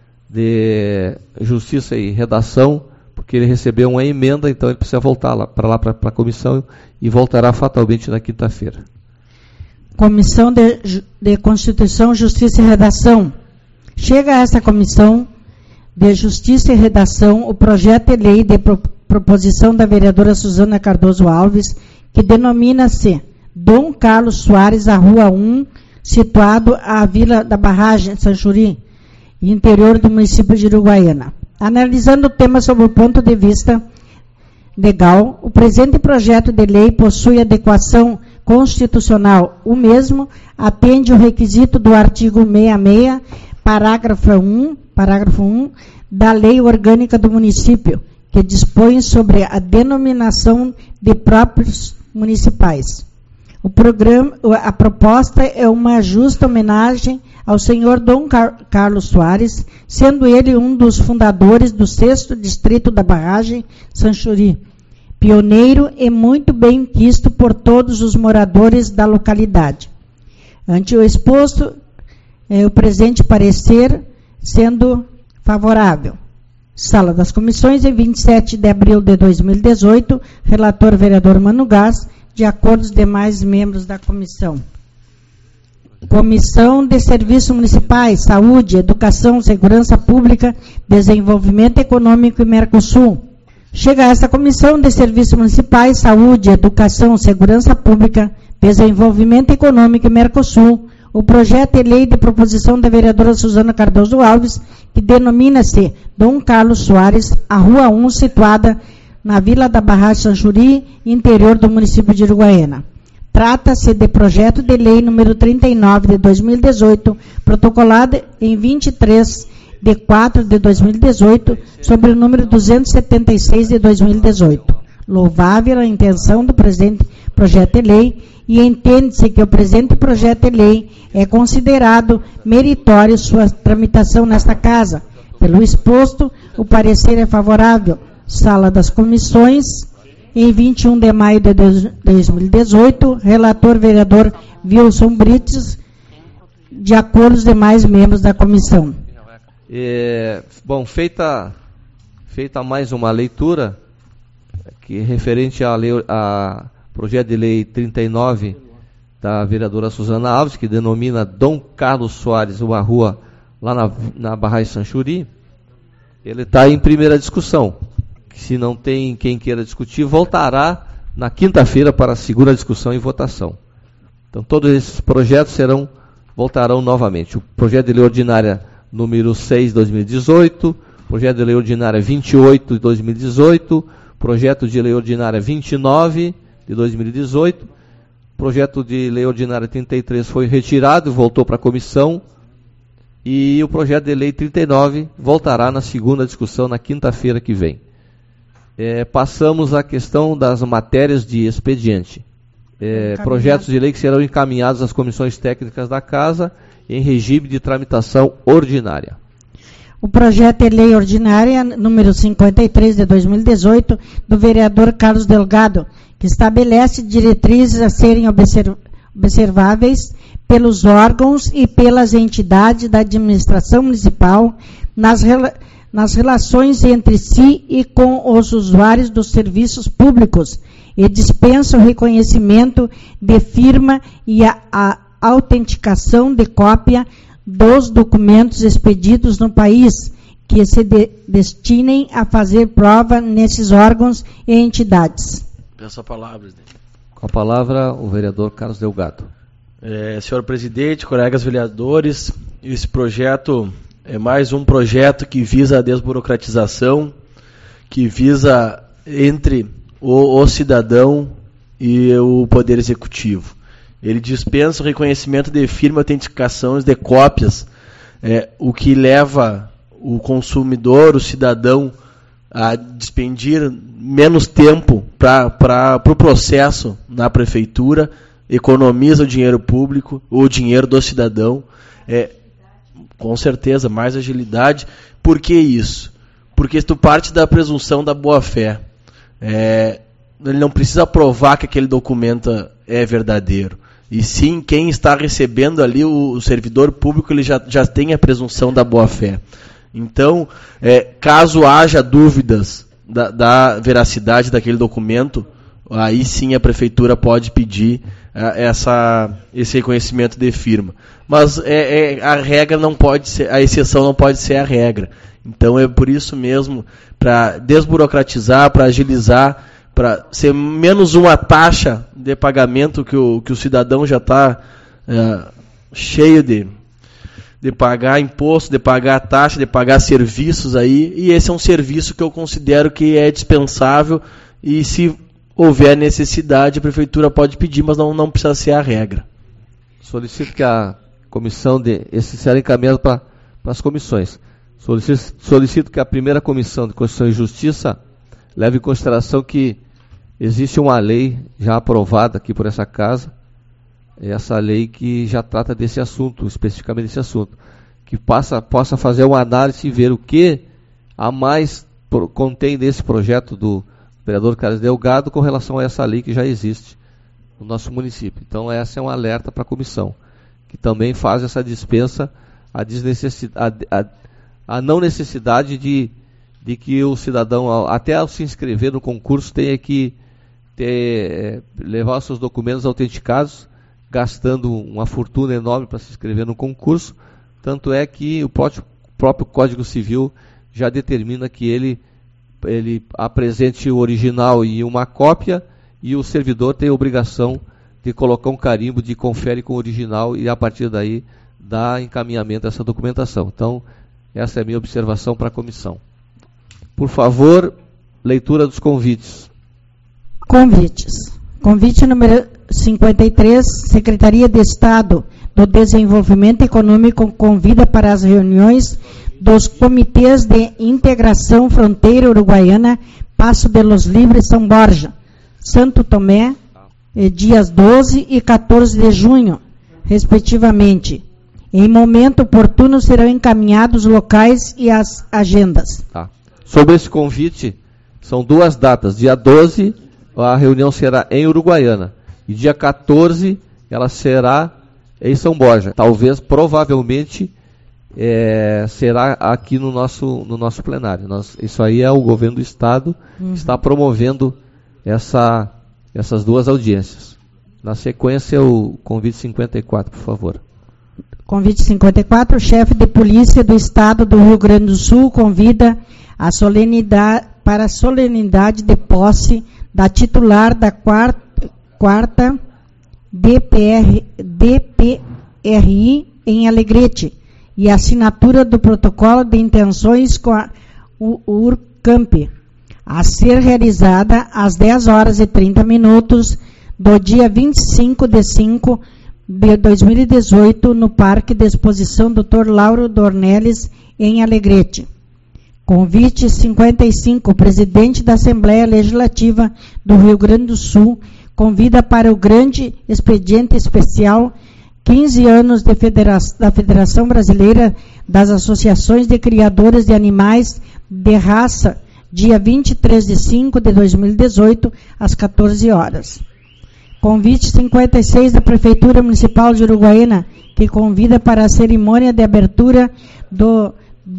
de Justiça e Redação, porque ele recebeu uma emenda, então ele precisa voltar para a comissão e voltará fatalmente na quinta-feira. Comissão de Constituição, Justiça e Redação. Chega a essa Comissão de Justiça e Redação o projeto de lei de proposição da vereadora Suzana Cardoso Alves, que denomina-se Dom Carlos Soares, a Rua 1, situado à Vila da Barragem, Sanchuri, interior do município de Uruguaiana. Analisando o tema sob o ponto de vista legal, o presente projeto de lei possui adequação constitucional. O mesmo atende o requisito do artigo 66, parágrafo 1 da Lei Orgânica do Município, que dispõe sobre a denominação de próprios municipais. A proposta é uma justa homenagem ao senhor Dom Carlos Soares, sendo ele um dos fundadores do 6º Distrito da Barragem, Sanchuri, pioneiro e muito bem quisto por todos os moradores da localidade. Ante o exposto, o presente parecer sendo favorável. Sala das Comissões, em 27 de abril de 2018, relator vereador Mano Gás, de acordo com os demais membros da comissão. Comissão de Serviços Municipais, Saúde, Educação, Segurança Pública, Desenvolvimento Econômico e Mercosul. Chega a esta Comissão de Serviços Municipais, Saúde, Educação, Segurança Pública, Desenvolvimento Econômico e Mercosul, o projeto de lei de proposição da vereadora Suzana Cardoso Alves, que denomina-se Dom Carlos Soares, a Rua 1, situada na Vila da Barragem Sanchuri, interior do município de Uruguaiana. Trata-se de projeto de lei número 39 de 2018, protocolado em 23 de 4 de 2018, sobre o número 276 de 2018. Louvável a intenção do presente projeto de lei e entende-se que o presente projeto de lei é considerado meritório sua tramitação nesta casa. Pelo exposto, o parecer é favorável. Sala das Comissões, em 21 de maio de 2018, relator vereador Wilson Brites, de acordo com os demais membros da comissão. Feita mais uma leitura, que referente a projeto de lei 39 da vereadora Suzana Alves, que denomina Dom Carlos Soares, uma rua lá na Barragem Sanchuri, ele está em primeira discussão. Se não tem quem queira discutir, voltará na quinta-feira para a segunda discussão e votação. Então, todos esses projetos voltarão novamente. O projeto de lei ordinária número 6 de 2018, projeto de lei ordinária 28 de 2018, projeto de lei ordinária 29 de 2018, projeto de lei ordinária 33 foi retirado e voltou para a comissão, e o projeto de lei 39 voltará na segunda discussão na quinta-feira que vem. Passamos à questão das matérias de expediente. Projetos de lei que serão encaminhados às comissões técnicas da Casa em regime de tramitação ordinária. O projeto de lei ordinária número 53 de 2018 do vereador Carlos Delgado, que estabelece diretrizes a serem observáveis pelos órgãos e pelas entidades da administração municipal nas relações entre si e com os usuários dos serviços públicos, e dispensa o reconhecimento de firma e a autenticação de cópia dos documentos expedidos no país, que se destinem a fazer prova nesses órgãos e entidades. Peço a palavra, presidente. Com a palavra, o vereador Carlos Delgado. Senhor presidente, colegas vereadores, esse projeto é mais um projeto que visa a desburocratização, que visa entre o cidadão e o Poder Executivo. Ele dispensa o reconhecimento de firma, autenticações de cópias, o que leva o consumidor, o cidadão, a despendir menos tempo para o processo na prefeitura, economiza o dinheiro público, o dinheiro do cidadão, com certeza, mais agilidade. Por que isso? Porque tu parte da presunção da boa-fé. ele não precisa provar que aquele documento é verdadeiro. E sim, quem está recebendo ali, o servidor público, ele já tem a presunção da boa-fé. Então, caso haja dúvidas da veracidade daquele documento, aí sim a prefeitura pode pedir esse reconhecimento de firma. Mas a regra não pode ser, a exceção não pode ser a regra. Então é por isso mesmo, para desburocratizar, para agilizar, para ser menos uma taxa de pagamento que o cidadão já está cheio de pagar imposto, de pagar taxa, de pagar serviços aí, e esse é um serviço que eu considero que é dispensável, e se houver necessidade, a prefeitura pode pedir, mas não precisa ser a regra. Solicito que a comissão esse será encaminhado para as comissões. Solicito que a primeira comissão de Constituição e Justiça leve em consideração que existe uma lei já aprovada aqui por essa casa, essa lei que já trata desse assunto, especificamente desse assunto, que possa fazer uma análise e ver o que a mais contém nesse projeto do vereador Carlos Delgado com relação a essa lei que já existe no nosso município. Então essa é um alerta para a comissão, que também faz essa dispensa, a não necessidade de que o cidadão, até ao se inscrever no concurso, tenha que levar os seus documentos autenticados, gastando uma fortuna enorme para se inscrever no concurso. Tanto é que o próprio Código Civil já determina que ele apresente o original e uma cópia, e o servidor tem a obrigação de colocar um carimbo de confere com o original e a partir daí dá encaminhamento a essa documentação. Então, essa é a minha observação para a comissão. Por favor, leitura dos convites. Convites. Convite número 53, Secretaria de Estado do Desenvolvimento Econômico convida para as reuniões dos Comitês de Integração Fronteira Uruguaiana, Passo de los Libres, São Borja, Santo Tomé, dias 12 e 14 de junho, respectivamente. Em momento oportuno serão encaminhados os locais e as agendas. Tá. Sobre esse convite, são duas datas. Dia 12, a reunião será em Uruguaiana. E dia 14, ela será em São Borja. Talvez, provavelmente, será aqui no nosso plenário. Isso aí é o governo do Estado que está promovendo essas duas audiências. Na sequência, o convite 54, por favor. Convite 54, o chefe de polícia do Estado do Rio Grande do Sul convida para a solenidade de posse da titular da quarta DPRI em Alegrete e assinatura do protocolo de intenções com a URCAMP, a ser realizada às 10 horas e 30 minutos do dia 25 de 5 de 2018, no Parque de Exposição Dr. Lauro Dornelles, em Alegrete. Convite 55, o presidente da Assembleia Legislativa do Rio Grande do Sul convida para o grande expediente especial 15 anos da Federação Brasileira das Associações de Criadores de Animais de Raça, dia 23 de 5 de 2018, às 14 horas. Convite 56 da Prefeitura Municipal de Uruguaiana, que convida para a cerimônia de abertura do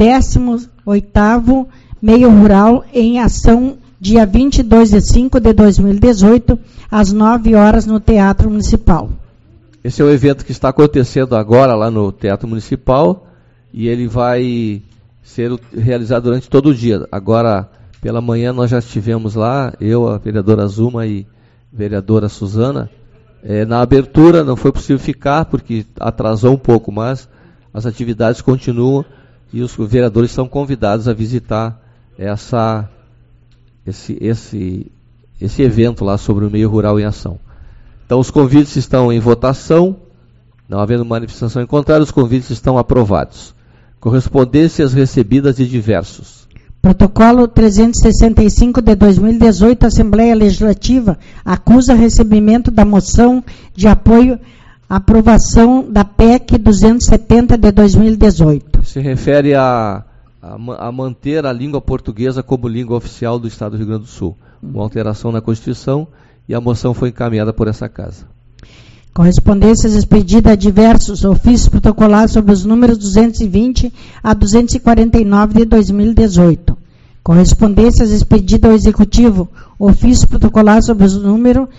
18º Meio Rural em Ação, dia 22 de 5 de 2018, às 9 horas, no Teatro Municipal. Esse é o evento que está acontecendo agora lá no Teatro Municipal e ele vai ser realizado durante todo o dia. Agora, pela manhã, nós já estivemos lá, eu, a vereadora Zuma e vereadora Suzana. Na abertura não foi possível ficar porque atrasou um pouco, mas as atividades continuam e os vereadores são convidados a visitar esse evento lá sobre o meio rural em ação. Então os convites estão em votação, não havendo manifestação em contrário, os convites estão aprovados. Correspondências recebidas de diversos. Protocolo 365 de 2018, Assembleia Legislativa acusa recebimento da moção de apoio à aprovação da PEC 270 de 2018. Se refere à a manter a língua portuguesa como língua oficial do Estado do Rio Grande do Sul. Uma alteração na Constituição, e a moção foi encaminhada por essa casa. Correspondências expedidas a diversos ofícios protocolares sobre os números 220 a 249 de 2018. Correspondências expedidas ao Executivo, ofício protocolar sobre o número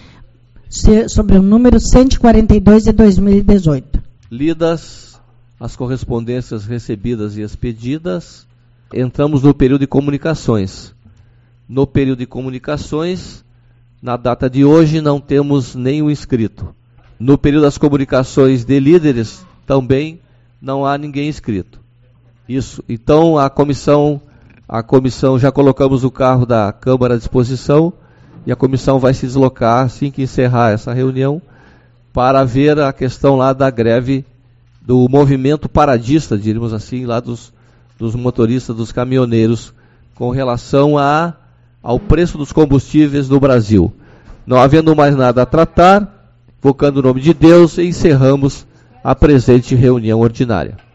142 de 2018. Lidas as correspondências recebidas e expedidas, entramos no período de comunicações. No período de comunicações, na data de hoje, não temos nenhum inscrito. No período das comunicações de líderes, também não há ninguém inscrito. Isso. Então, a comissão, já colocamos o carro da Câmara à disposição, e a comissão vai se deslocar, assim que encerrar essa reunião, para ver a questão lá da greve do movimento paradista, diríamos assim, lá dos motoristas, dos caminhoneiros, com relação ao preço dos combustíveis no Brasil. Não havendo mais nada a tratar, invocando o nome de Deus, encerramos a presente reunião ordinária.